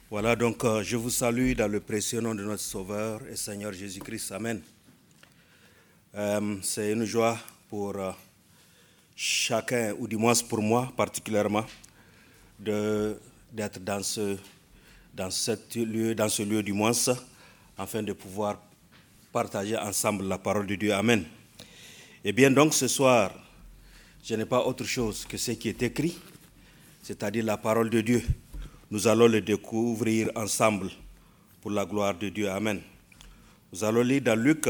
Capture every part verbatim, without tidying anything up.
Voilà, donc euh, je vous salue dans le précieux nom de notre Sauveur et Seigneur Jésus-Christ. Amen. Euh, c'est une joie pour euh, chacun, ou du moins pour moi particulièrement, de, d'être dans ce, dans, cet lieu, dans ce lieu du moins, afin de pouvoir partager ensemble la parole de Dieu. Amen. Et bien donc ce soir, je n'ai pas autre chose que ce qui est écrit, c'est-à-dire la parole de Dieu. Nous allons le découvrir ensemble pour la gloire de Dieu. Amen. Nous allons lire dans Luc,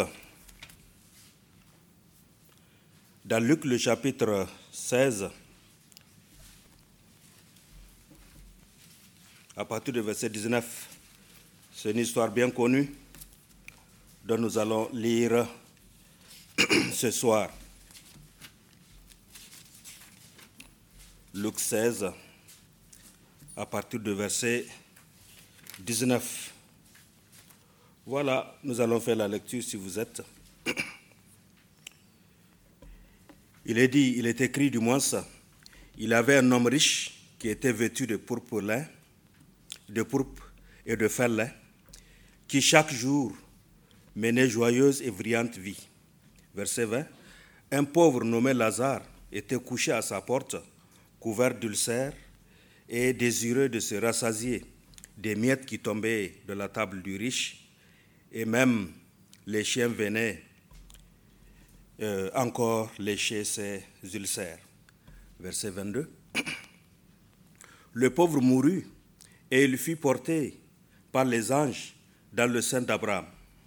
dans Luc le chapitre seize, à partir du verset dix-neuf. C'est une histoire bien connue dont nous allons lire ce soir. Luc seize, à partir du verset dix-neuf. Voilà, nous allons faire la lecture si vous êtes. Il est dit, il est écrit du moins ça. Il avait un homme riche qui était vêtu de pourpre lin, de pourpre et de fin lin, qui chaque jour menait joyeuse et brillante vie. Verset vingt. Un pauvre nommé Lazare était couché à sa porte, couvert d'ulcères et désireux de se rassasier des miettes qui tombaient de la table du riche, et même les chiens venaient euh, encore lécher ses ulcères. Verset vingt-deux. Le pauvre mourut, et il fut porté par les anges dans le sein d'Abraham.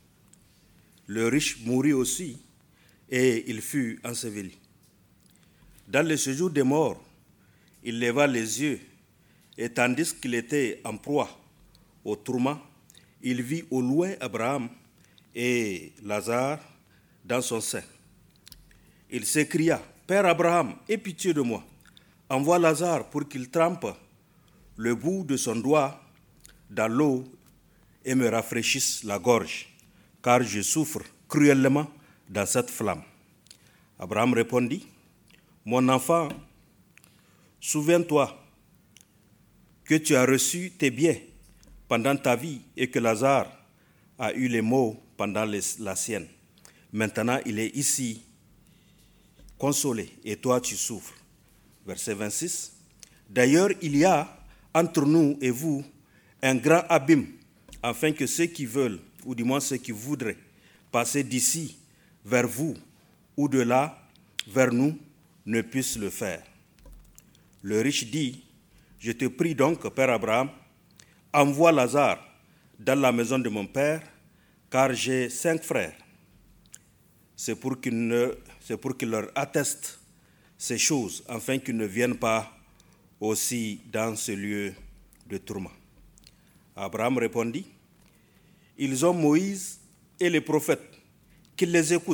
Le riche mourut aussi, et il fut enseveli. Dans le séjour des morts, il leva les yeux, et tandis qu'il était en proie au tourment, il vit au loin Abraham et Lazare dans son sein. Il s'écria, « Père Abraham, aie pitié de moi. Envoie Lazare pour qu'il trempe le bout de son doigt dans l'eau et me rafraîchisse la gorge, car je souffre cruellement dans cette flamme. » Abraham répondit, « Mon enfant, souviens-toi que tu as reçu tes biens pendant ta vie et que Lazare a eu les maux pendant les, la sienne. Maintenant, il est ici consolé et toi tu souffres. » Verset vingt-six. D'ailleurs, il y a entre nous et vous un grand abîme, afin que ceux qui veulent, ou du moins ceux qui voudraient, passer d'ici vers vous ou de là vers nous, ne puissent le faire. Le riche dit, « Je te prie donc, Père Abraham, envoie Lazare dans la maison de mon père, car j'ai cinq frères. C'est pour qu'il ne, c'est pour qu'il leur atteste ces choses, afin qu'ils ne viennent pas aussi dans ce lieu de tourment. » Abraham répondit, « Ils ont Moïse et les prophètes, qu'ils les écoutent. »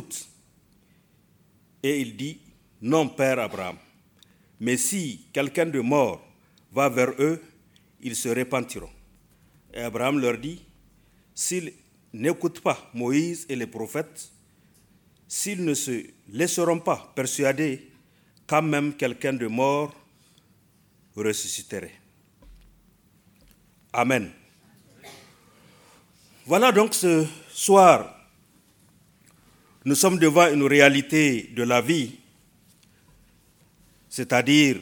Et il dit, « Non, Père Abraham, mais si quelqu'un de mort va vers eux, ils se repentiront. » Et Abraham leur dit, « S'ils n'écoutent pas Moïse et les prophètes, s'ils ne se laisseront pas persuader, quand même quelqu'un de mort ressusciterait. » Amen. Voilà donc ce soir, nous sommes devant une réalité de la vie, c'est-à-dire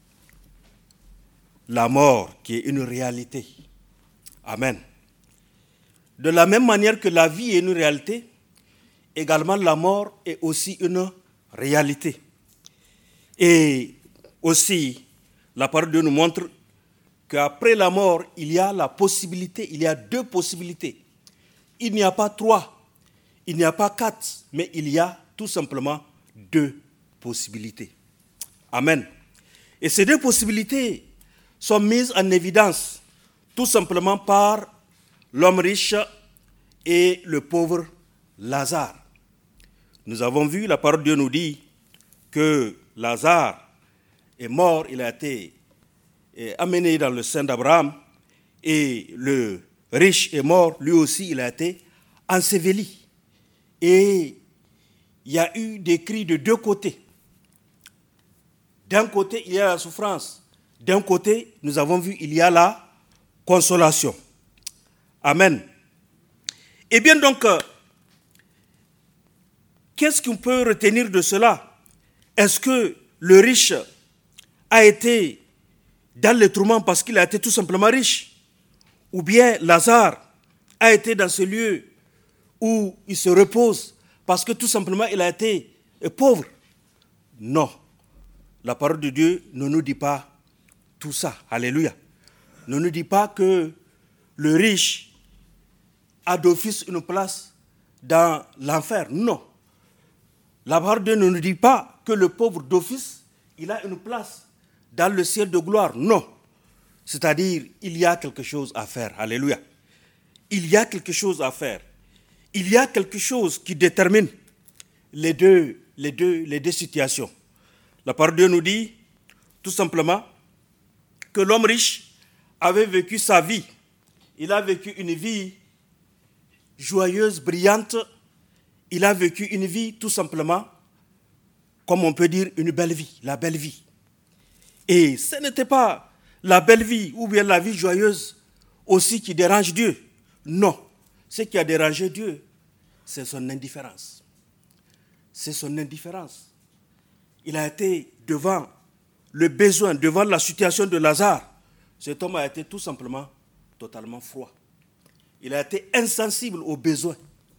la mort qui est une réalité. Amen. De la même manière que la vie est une réalité, également la mort est aussi une réalité. Et aussi, la parole de Dieu nous montre qu'après la mort, il y a la possibilité, il y a deux possibilités. Il n'y a pas trois, il n'y a pas quatre, mais il y a tout simplement deux possibilités. Amen. Et ces deux possibilités sont mises en évidence tout simplement par l'homme riche et le pauvre Lazare. Nous avons vu, la parole de Dieu nous dit que Lazare est mort, il a été amené dans le sein d'Abraham, et le riche est mort, lui aussi il a été enseveli. Et il y a eu des cris de deux côtés. D'un côté, il y a la souffrance. D'un côté, nous avons vu, il y a la consolation. Amen. Eh bien donc, euh, qu'est-ce qu'on peut retenir de cela? Est-ce que le riche a été dans les tourments parce qu'il a été tout simplement riche? Ou bien Lazare a été dans ce lieu où il se repose parce que tout simplement il a été pauvre? Non. La parole de Dieu ne nous dit pas tout ça. Alléluia. Ne nous dit pas que le riche a d'office une place dans l'enfer. Non. La parole de Dieu ne nous dit pas que le pauvre d'office, il a une place dans le ciel de gloire. Non. C'est-à-dire, il y a quelque chose à faire. Alléluia. Il y a quelque chose à faire. Il y a quelque chose qui détermine les deux, les deux, les deux situations. La parole de Dieu nous dit, tout simplement, que l'homme riche avait vécu sa vie. Il a vécu une vie joyeuse, brillante. Il a vécu une vie, tout simplement, comme on peut dire, une belle vie, la belle vie. Et ce n'était pas la belle vie ou bien la vie joyeuse aussi qui dérange Dieu. Non. Ce qui a dérangé Dieu, c'est son indifférence. C'est son indifférence. Il a été devant le besoin, devant la situation de Lazare. Cet homme a été tout simplement totalement froid. Il a été insensible aux besoins.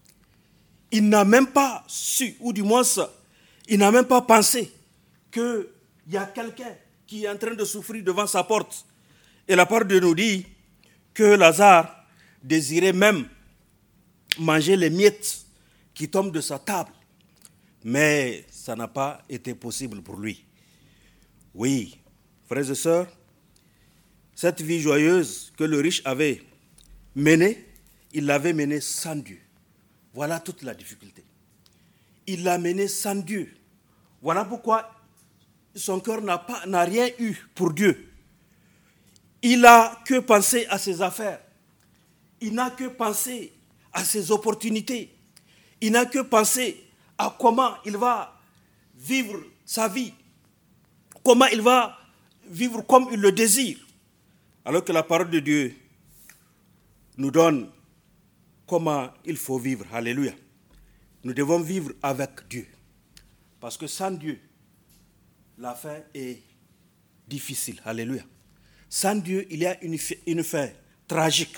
Il n'a même pas su, ou du moins, il n'a même pas pensé qu'il y a quelqu'un qui est en train de souffrir devant sa porte. Et la parole de Dieu nous dit que Lazare désirait même manger les miettes qui tombent de sa table. Mais ça n'a pas été possible pour lui. Oui, frères et sœurs, cette vie joyeuse que le riche avait menée, il l'avait menée sans Dieu. Voilà toute la difficulté. Il l'a menée sans Dieu. Voilà pourquoi son cœur n'a pas, n'a rien eu pour Dieu. Il n'a que pensé à ses affaires. Il n'a que pensé à ses opportunités. Il n'a que pensé à comment il va vivre sa vie. Comment il va vivre comme il le désire. Alors que la parole de Dieu nous donne comment il faut vivre. Alléluia. Nous devons vivre avec Dieu. Parce que sans Dieu, la fin est difficile. Alléluia. Sans Dieu, il y a une, une fin tragique.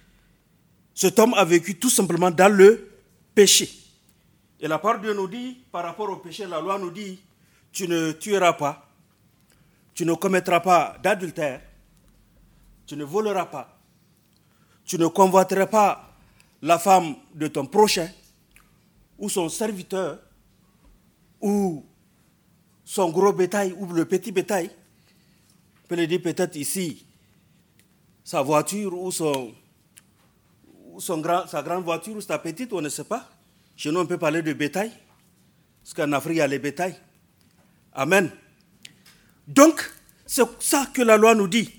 Cet homme a vécu tout simplement dans le péché. Et la parole de Dieu nous dit, par rapport au péché, la loi nous dit, tu ne tueras pas, tu ne commettras pas d'adultère, tu ne voleras pas, tu ne convoiteras pas la femme de ton prochain, ou son serviteur, ou son gros bétail, ou le petit bétail. On peut le dire peut-être ici, sa voiture, ou, son, ou son grand, sa grande voiture, ou sa petite, on ne sait pas. Chez nous, on peut parler de bétail, parce qu'en Afrique, il y a les bétails. Amen. Donc, c'est ça que la loi nous dit.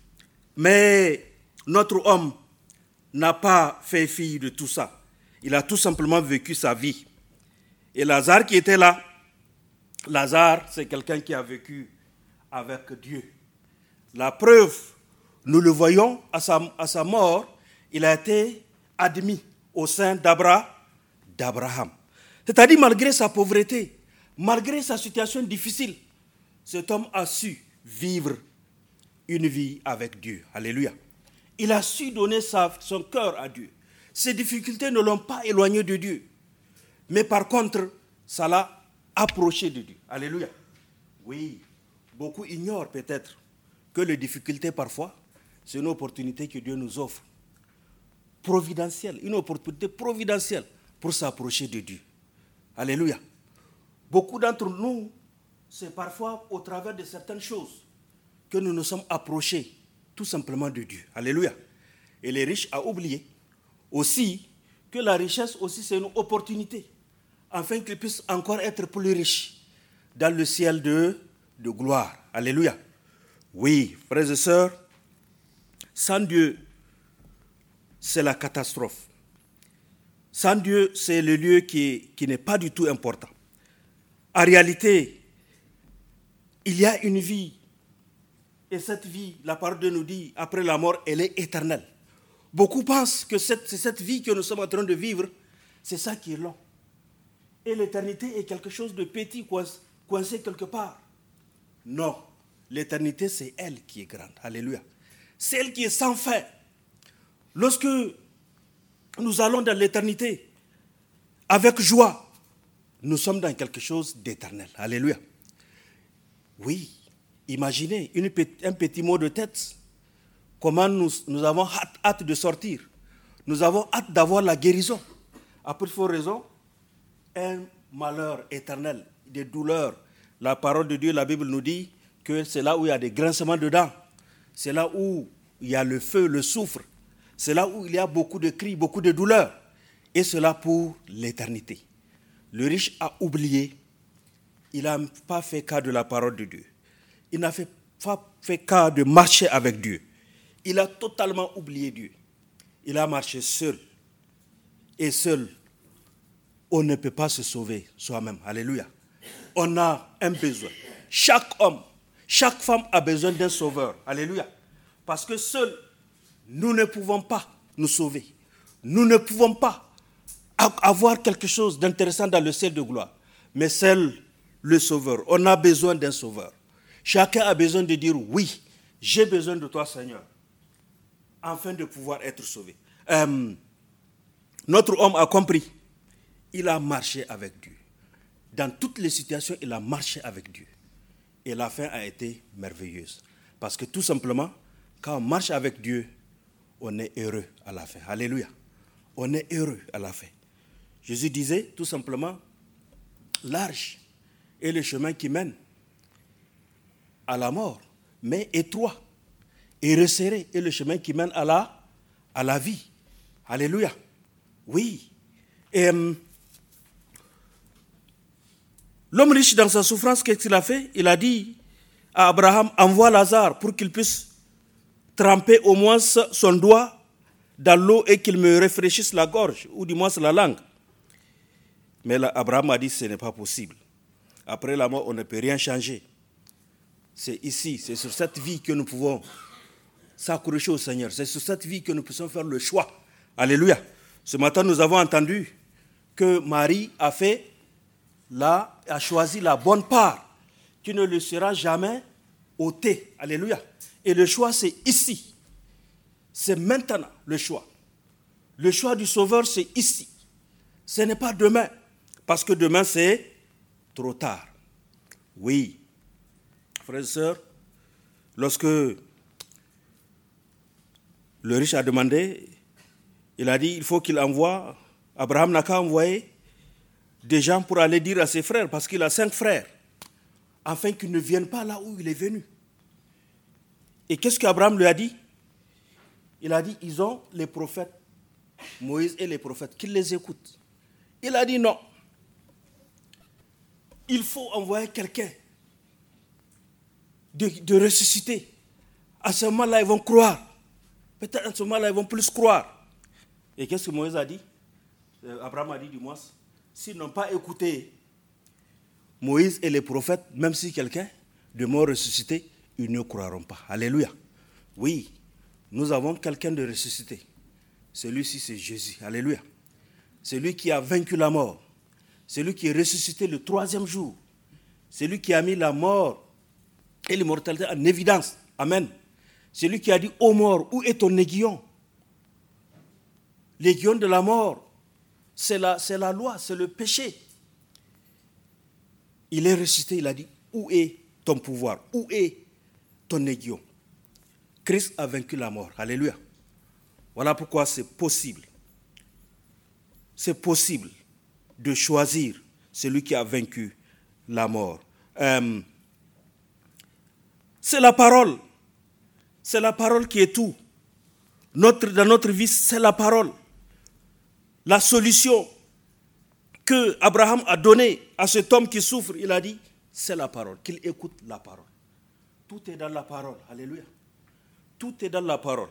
Mais notre homme n'a pas fait fi de tout ça. Il a tout simplement vécu sa vie. Et Lazare qui était là, Lazare, c'est quelqu'un qui a vécu avec Dieu. La preuve, nous le voyons à sa, à sa mort, il a été admis au sein d'Abra, d'Abraham. C'est-à-dire, malgré sa pauvreté, malgré sa situation difficile, cet homme a su vivre une vie avec Dieu. Alléluia. Il a su donner sa, son cœur à Dieu. Ses difficultés ne l'ont pas éloigné de Dieu. Mais par contre, ça l'a approché de Dieu. Alléluia. Oui, beaucoup ignorent peut-être que les difficultés parfois, c'est une opportunité que Dieu nous offre. Providentielle, une opportunité providentielle pour s'approcher de Dieu. Alléluia. Beaucoup d'entre nous, c'est parfois au travers de certaines choses que nous nous sommes approchés tout simplement de Dieu. Alléluia. Et les riches ont oublié aussi que la richesse aussi c'est une opportunité afin qu'ils puissent encore être plus riches dans le ciel de, de gloire. Alléluia. Oui, frères et sœurs, sans Dieu, c'est la catastrophe. Sans Dieu, c'est le lieu qui, qui n'est pas du tout important. En réalité, il y a une vie Et cette vie, la parole de Dieu nous dit, après la mort, elle est éternelle. Beaucoup pensent que cette, c'est cette vie que nous sommes en train de vivre, c'est ça qui est long. Et l'éternité est quelque chose de petit, coincé quelque part. Non, l'éternité, c'est elle qui est grande. Alléluia. C'est elle qui est sans fin. Lorsque nous allons dans l'éternité, avec joie, nous sommes dans quelque chose d'éternel. Alléluia. Oui, imaginez une, un petit mot de tête. Comment nous, nous avons hâte, hâte de sortir. Nous avons hâte d'avoir la guérison. À plus forte raison, un malheur éternel, des douleurs. La parole de Dieu, la Bible nous dit que c'est là où il y a des grincements de dents. C'est là où il y a le feu, le soufre. C'est là où il y a beaucoup de cris, beaucoup de douleurs. Et cela pour l'éternité. Le riche a oublié. Il n'a pas fait cas de la parole de Dieu. Il n'a fait, pas fait cas de marcher avec Dieu. Il a totalement oublié Dieu. Il a marché seul. Et seul, on ne peut pas se sauver soi-même. Alléluia. On a un besoin. Chaque homme, chaque femme a besoin d'un sauveur. Alléluia. Parce que seul, nous ne pouvons pas nous sauver. Nous ne pouvons pas avoir quelque chose d'intéressant dans le ciel de gloire. Mais seul le sauveur. On a besoin d'un sauveur. Chacun a besoin de dire oui, j'ai besoin de toi, Seigneur, afin de pouvoir être sauvé. Euh, notre homme a compris. Il a marché avec Dieu. Dans toutes les situations, il a marché avec Dieu. Et la fin a été merveilleuse. Parce que tout simplement, quand on marche avec Dieu, on est heureux à la fin. Alléluia. On est heureux à la fin. Jésus disait tout simplement, large est le chemin qui mène à la mort, mais étroit et resserré est le chemin qui mène à la, à la vie. Alléluia. Oui. Et euh, l'homme riche dans sa souffrance, qu'est-ce qu'il a fait? Il a dit à Abraham, envoie Lazare pour qu'il puisse tremper au moins son doigt dans l'eau et qu'il me rafraîchisse la gorge, ou du moins la langue. Mais là, Abraham a dit, ce n'est pas possible. Après la mort, on ne peut rien changer. C'est ici, c'est sur cette vie que nous pouvons s'accrocher au Seigneur. C'est sur cette vie que nous pouvons faire le choix. Alléluia. Ce matin, nous avons entendu que Marie a fait, la, a choisi la bonne part, qui ne lui sera jamais ôtée. Alléluia. Et le choix, c'est ici. C'est maintenant le choix. Le choix du Sauveur, c'est ici. Ce n'est pas demain. Parce que demain, c'est trop tard. Oui. Frères et sœurs, lorsque le riche a demandé, il a dit, il faut qu'il envoie, Abraham n'a qu'à envoyer des gens pour aller dire à ses frères, parce qu'il a cinq frères, afin qu'ils ne viennent pas là où il est venu. Et qu'est-ce qu'Abraham lui a dit? Il a dit, ils ont les prophètes, Moïse et les prophètes, qu'ils les écoutent. Il a dit non. Il faut envoyer quelqu'un de, de ressusciter. À ce moment-là, ils vont croire. Peut-être à ce moment-là, ils vont plus croire. Et qu'est-ce que Moïse a dit? Abraham a dit du moins, s'ils n'ont pas écouté Moïse et les prophètes, même si quelqu'un de mort ressuscité, ils ne croiront pas. Alléluia. Oui, nous avons quelqu'un de ressuscité. Celui-ci, c'est Jésus. Alléluia. Celui qui a vaincu la mort. Celui qui est ressuscité le troisième jour. Celui qui a mis la mort et l'immortalité en évidence. Amen. Celui qui a dit, ô mort, où est ton aiguillon? L'aiguillon de la mort, c'est la, c'est la loi, c'est le péché. Il est ressuscité, il a dit, où est ton pouvoir? Où est ton aiguillon? Christ a vaincu la mort. Alléluia. Voilà pourquoi c'est possible. C'est possible de choisir celui qui a vaincu la mort. Euh, c'est la parole. C'est la parole qui est tout. Notre, dans notre vie, c'est la parole. La solution que Abraham a donnée à cet homme qui souffre, il a dit, c'est la parole, qu'il écoute la parole. Tout est dans la parole. Alléluia. Tout est dans la parole.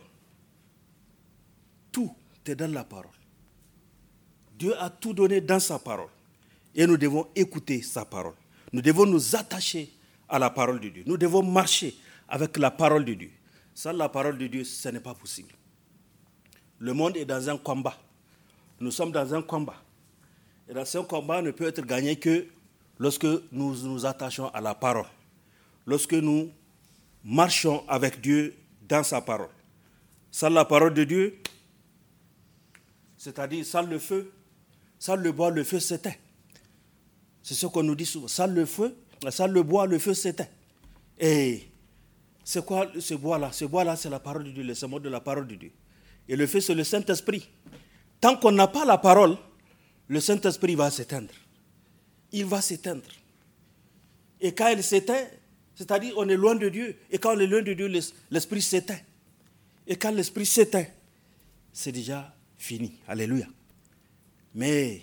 Tout est dans la parole. Dieu a tout donné dans sa parole. Et nous devons écouter sa parole. Nous devons nous attacher à la parole de Dieu. Nous devons marcher avec la parole de Dieu. Sans la parole de Dieu, ce n'est pas possible. Le monde est dans un combat. Nous sommes dans un combat. Et dans ce combat ne peut être gagné que lorsque nous nous attachons à la parole. Lorsque nous marchons avec Dieu dans sa parole. Sans la parole de Dieu, c'est-à-dire sans le feu, sans le bois, le feu s'éteint. C'est ce qu'on nous dit souvent. Sans le feu, sans le bois, le feu s'éteint. Et c'est quoi ce bois-là? Ce bois-là, c'est la parole de Dieu, le serment de la parole de Dieu. Et le feu, c'est le Saint-Esprit. Tant qu'on n'a pas la parole, le Saint-Esprit va s'éteindre. Il va s'éteindre. Et quand il s'éteint, c'est-à-dire on est loin de Dieu. Et quand on est loin de Dieu, l'Esprit s'éteint. Et quand l'Esprit s'éteint, c'est déjà fini. Alléluia. Mais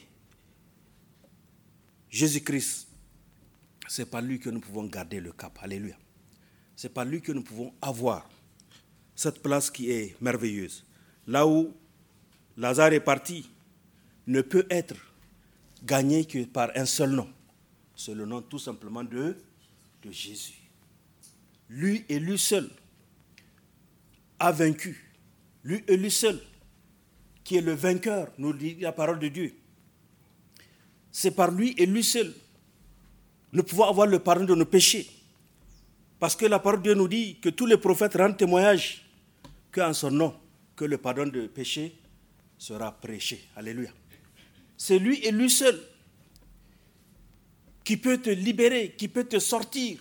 Jésus-Christ, c'est par lui que nous pouvons garder le cap. Alléluia. C'est par lui que nous pouvons avoir cette place qui est merveilleuse. Là où Lazare est parti, ne peut être gagné que par un seul nom. C'est le nom tout simplement de, de Jésus. Lui et lui seul a vaincu. Lui et lui seul qui est le vainqueur, nous dit la parole de Dieu. C'est par lui et lui seul nous pouvons avoir le pardon de nos péchés. Parce que la parole de Dieu nous dit que tous les prophètes rendent témoignage qu'en son nom, que le pardon de péché sera prêché. Alléluia. C'est lui et lui seul qui peut te libérer, qui peut te sortir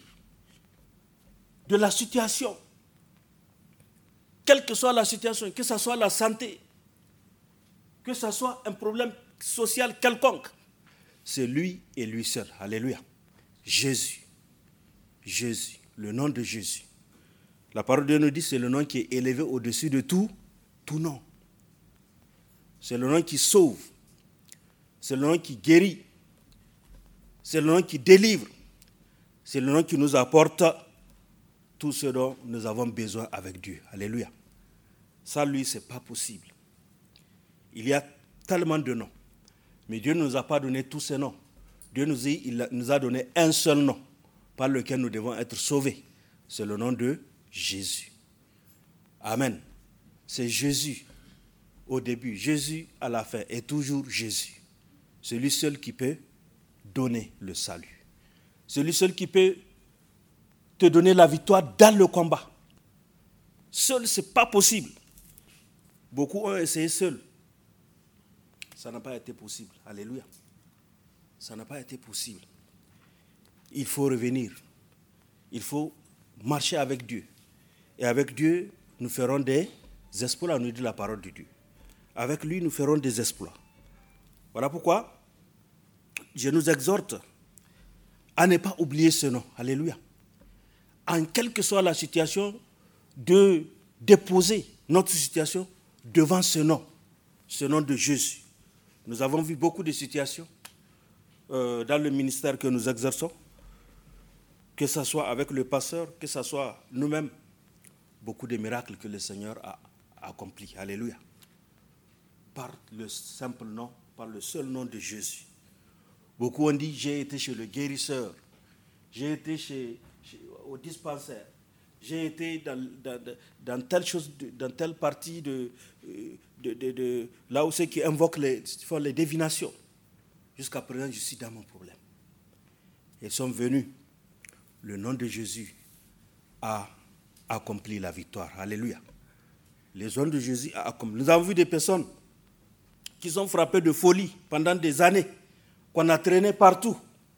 de la situation. Quelle que soit la situation, que ce soit la santé, que ce soit un problème social quelconque, c'est lui et lui seul. Alléluia. Jésus. Jésus. Le nom de Jésus. La parole de Dieu nous dit que c'est le nom qui est élevé au-dessus de tout, tout nom. C'est le nom qui sauve. C'est le nom qui guérit. C'est le nom qui délivre. C'est le nom qui nous apporte tout ce dont nous avons besoin avec Dieu. Alléluia. Ça, lui, ce n'est pas possible. Il y a tellement de noms. Mais Dieu ne nous a pas donné tous ces noms. Dieu nous, dit, il nous a donné un seul nom par lequel nous devons être sauvés. C'est le nom de Jésus. Amen. C'est Jésus au début, Jésus à la fin, et toujours Jésus. C'est lui seul qui peut donner le salut. C'est lui seul qui peut te donner la victoire dans le combat. Seul, ce n'est pas possible. Beaucoup ont essayé seul. Ça n'a pas été possible. Alléluia. Ça n'a pas été possible. Il faut revenir. Il faut marcher avec Dieu. Et avec Dieu, nous ferons des exploits, nous dit la parole de Dieu. Avec lui, nous ferons des exploits. Voilà pourquoi je nous exhorte à ne pas oublier ce nom. Alléluia. En quelle que soit la situation, de déposer notre situation devant ce nom, ce nom de Jésus. Nous avons vu beaucoup de situations euh, dans le ministère que nous exerçons, que ce soit avec le pasteur, que ce soit nous-mêmes, beaucoup de miracles que le Seigneur a accomplis. Alléluia. Par le simple nom, par le seul nom de Jésus. Beaucoup ont dit, j'ai été chez le guérisseur, j'ai été chez, chez, au dispensaire, j'ai été dans, dans, dans, telle chose, dans telle partie de, de, de, de là où ceux qui invoquent les, font les divinations. Jusqu'à présent, je suis dans mon problème. Ils sont venus. Le nom de Jésus a accompli la victoire. Alléluia. Les hommes de Jésus a accompli. Nous avons vu des personnes qui sont frappées de folie pendant des années, qu'on a traîné partout.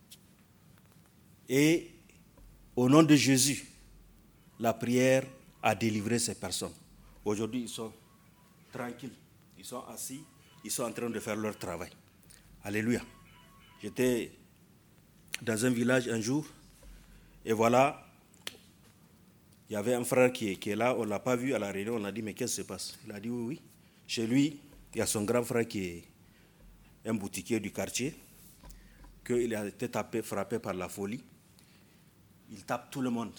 Et au nom de Jésus, la prière a délivré ces personnes. Aujourd'hui, ils sont tranquilles, ils sont assis, ils sont en train de faire leur travail. Alléluia. J'étais dans un village un jour, et voilà, il y avait un frère qui est, qui est là, on ne l'a pas vu à la réunion, on a dit, mais qu'est-ce qui se passe? Il a dit, oui, oui. Chez lui, il y a son grand frère qui est un boutiquier du quartier, qu'il a été tapé, frappé par la folie. Il tape tout le monde.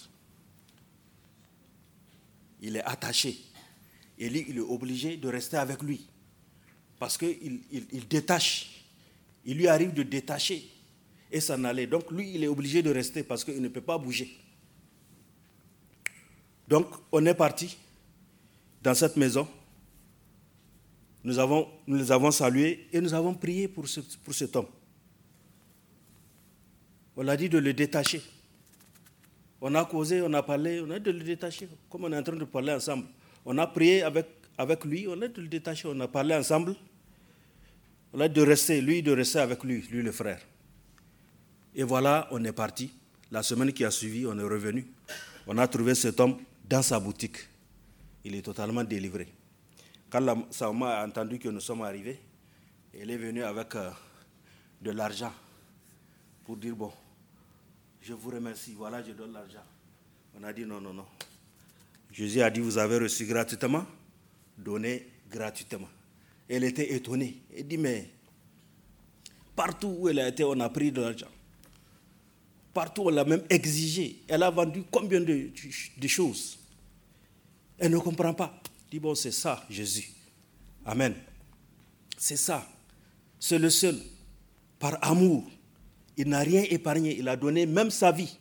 Il est attaché. Et lui, il est obligé de rester avec lui. Parce qu'il il, il détache. Il lui arrive de détacher et s'en aller. Donc lui, il est obligé de rester parce qu'il ne peut pas bouger. Donc, on est parti dans cette maison. Nous, avons, nous les avons salués et nous avons prié pour, ce, pour cet homme. On a dit de le détacher. On a causé, on a parlé, on a dit de le détacher. Comme on est en train de parler ensemble. On a prié avec, avec lui, on a dit de le détacher, on a parlé ensemble. On a dit de rester, lui de rester avec lui, lui le frère. Et voilà, on est parti. La semaine qui a suivi, on est revenu. On a trouvé cet homme dans sa boutique. Il est totalement délivré. Quand la, sa maman a entendu que nous sommes arrivés, elle est venue avec euh, de l'argent pour dire, bon, je vous remercie, voilà, je donne l'argent. On a dit non, non, non. Jésus a dit, vous avez reçu gratuitement, donnez gratuitement. Elle était étonnée. Elle dit, mais partout où elle a été, on a pris de l'argent. Partout, on l'a même exigé. Elle a vendu combien de, de choses? Elle ne comprend pas. Elle dit, bon, c'est ça, Jésus. Amen. C'est ça. C'est le seul. Par amour. Il n'a rien épargné. Il a donné même sa vie.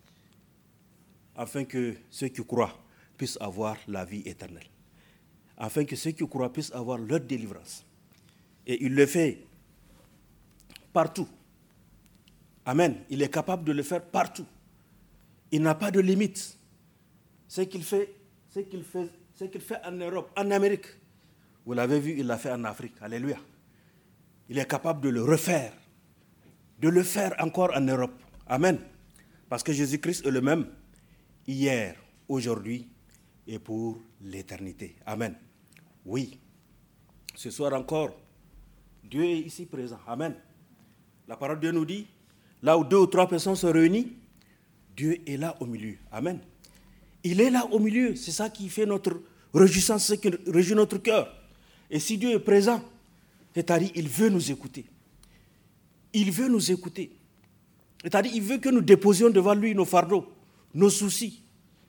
Afin que ceux qui croient puissent avoir la vie éternelle. Afin que ceux qui croient puissent avoir leur délivrance. Et il le fait partout. Amen. Il est capable de le faire partout. Il n'a pas de limite. Ce qu'il fait, ce qu'il fait, ce qu'il fait en Europe, en Amérique, vous l'avez vu, il l'a fait en Afrique. Alléluia. Il est capable de le refaire, de le faire encore en Europe. Amen. Parce que Jésus-Christ est le même hier, aujourd'hui et pour l'éternité. Amen. Oui. Ce soir encore, Dieu est ici présent. Amen. La parole de Dieu nous dit, là où deux ou trois personnes se réunissent, Dieu est là au milieu. Amen. Il est là au milieu. C'est ça qui fait notre réjouissance, ce qui réjouit notre cœur. Et si Dieu est présent, c'est-à-dire il veut nous écouter. Il veut nous écouter. C'est-à-dire il veut que nous déposions devant lui nos fardeaux, nos soucis.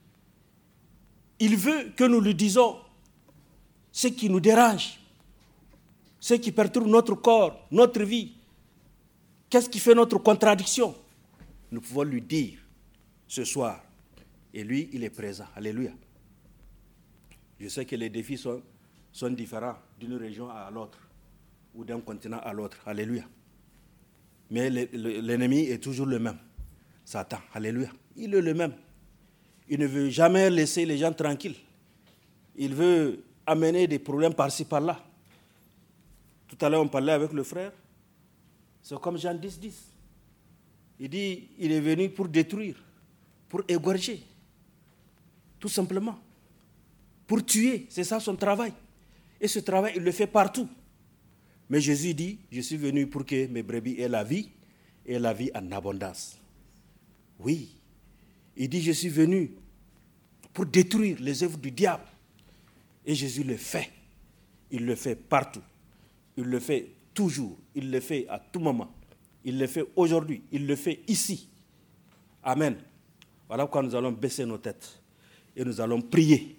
Il veut que nous lui disions ce qui nous dérange, ce qui perturbe notre corps, notre vie. Qu'est-ce qui fait notre contradiction? Nous pouvons lui dire ce soir. Et lui, il est présent. Alléluia. Je sais que les défis sont, sont différents d'une région à l'autre ou d'un continent à l'autre. Alléluia. Mais l'ennemi est toujours le même. Satan. Alléluia. Il est le même. Il ne veut jamais laisser les gens tranquilles. Il veut amener des problèmes par-ci, par-là. Tout à l'heure, on parlait avec le frère. C'est comme Jean dix, dix. Il dit, il est venu pour détruire, pour égorger. Tout simplement. Pour tuer, c'est ça son travail. Et ce travail, il le fait partout. Mais Jésus dit, je suis venu pour que mes brebis aient la vie, et la vie en abondance. Oui. Il dit, je suis venu pour détruire les œuvres du diable. Et Jésus le fait. Il le fait partout. Il le fait toujours. Il le fait à tout moment. Il le fait aujourd'hui. Il le fait ici. Amen. Voilà pourquoi nous allons baisser nos têtes. Et nous allons prier.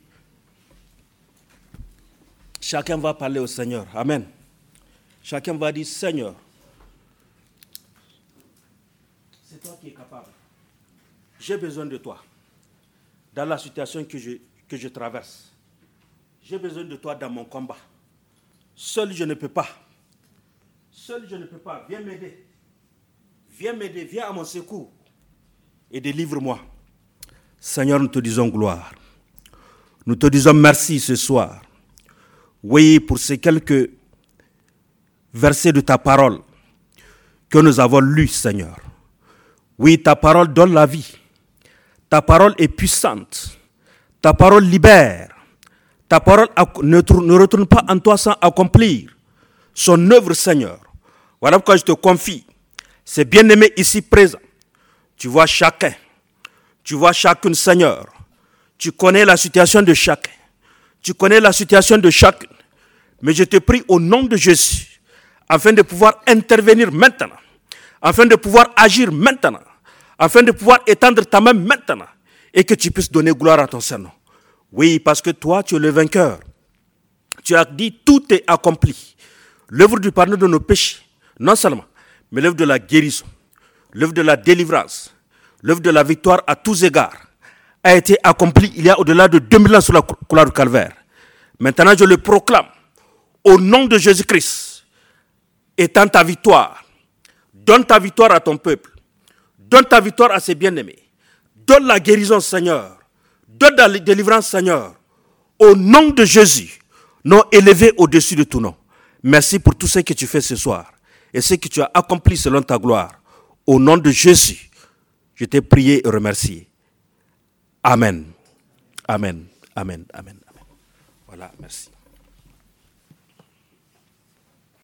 Chacun va parler au Seigneur. Amen. Chacun va dire, Seigneur, c'est toi qui es capable. J'ai besoin de toi. Dans la situation que je, que je traverse. J'ai besoin de toi dans mon combat. Seul je ne peux pas. Seul je ne peux pas. Viens m'aider. Viens m'aider. Viens à mon secours. Et délivre-moi. Seigneur, nous te disons gloire. Nous te disons merci ce soir. Oui, pour ces quelques versets de ta parole que nous avons lus, Seigneur. Oui, ta parole donne la vie. Ta parole est puissante. Ta parole libère. Ta parole ne, ne retourne pas en toi sans accomplir son œuvre, Seigneur. Voilà pourquoi je te confie ces bien-aimés ici présents. Tu vois chacun. Tu vois chacune, Seigneur. Tu connais la situation de chacun. Tu connais la situation de chacun. Mais je te prie au nom de Jésus, afin de pouvoir intervenir maintenant, afin de pouvoir agir maintenant, afin de pouvoir étendre ta main maintenant, et que tu puisses donner gloire à ton Seigneur. Oui, parce que toi, tu es le vainqueur. Tu as dit, tout est accompli. L'œuvre du pardon de nos péchés, non seulement, mais l'œuvre de la guérison, l'œuvre de la délivrance, l'œuvre de la victoire à tous égards, a été accompli il y a au-delà de deux mille ans sur la croix du calvaire. Maintenant, je le proclame au nom de Jésus-Christ. Étends ta victoire. Donne ta victoire à ton peuple. Donne ta victoire à ses bien-aimés. Donne la guérison, Seigneur. Donne la délivrance, Seigneur. Au nom de Jésus, nom élevé au-dessus de tout nom. Merci pour tout ce que tu fais ce soir et ce que tu as accompli selon ta gloire. Au nom de Jésus, je t'ai prié et remercié. Amen. Amen. Amen. Amen. Amen. Voilà, merci.